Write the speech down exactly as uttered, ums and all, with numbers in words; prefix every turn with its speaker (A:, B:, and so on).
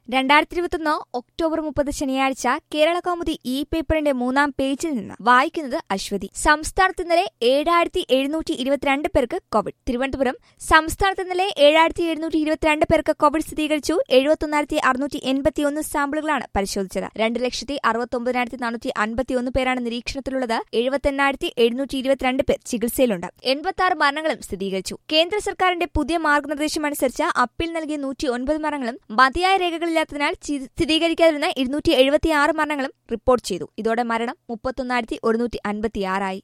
A: രണ്ടായിരത്തി ഇരുപത്തൊന്ന് ഒക്ടോബർ മുപ്പത് ശനിയാഴ്ച കേരളകൗമുദി ഇ പേപ്പറിന്റെ മൂന്നാം പേജിൽ നിന്ന് വായിക്കുന്നത് അശ്വതി. സംസ്ഥാനത്ത് ഇന്നലെ ഏഴായിരത്തി എഴുന്നൂറ്റി ഇരുപത്തിരണ്ട് പേർക്ക് കോവിഡ്. തിരുവനന്തപുരം സംസ്ഥാനത്ത് ഇന്നലെ ഏഴായിരത്തി എഴുന്നൂറ്റി ഇരുപത്തിരണ്ട് പേർക്ക് കോവിഡ് സ്ഥിരീകരിച്ചു. എഴുപത്തൊന്നായിരത്തി അറുന്നൂറ്റി എൺപത്തിയൊന്ന് സാമ്പിളുകളാണ് പരിശോധിച്ചത്. രണ്ട് ലക്ഷത്തി അറുപത്തൊമ്പതിനായിരത്തി നാനൂറ്റി അൻപത്തിയൊന്ന് പേരാണ് നിരീക്ഷണത്തിലുള്ളത്. എഴുപത്തെണ്ണായിരത്തി എഴുന്നൂറ്റി ഇരുപത്തിരണ്ട് പേർ ചികിത്സയിലുണ്ട്. എൺപത്തി ആറ് മരണങ്ങളും സ്ഥിരീകരിച്ചു. കേന്ദ്ര സർക്കാരിന്റെ പുതിയ മാർഗനിർദ്ദേശമനുസരിച്ച് അപ്പീൽ നൽകിയ നൂറ്റി ഒൻപത് മരണങ്ങളും മതിയായ രേഖകളിൽ ാൽ സ്ഥിരീകരിക്കാതിരുന്ന ഇരുന്നൂറ്റി എഴുപത്തിയാറ് മരണങ്ങളും റിപ്പോർട്ട് ചെയ്തു. ഇതോടെ മരണം മുപ്പത്തൊന്നായിരത്തി ഒരുന്നൂറ്റി അൻപത്തിയാറായി.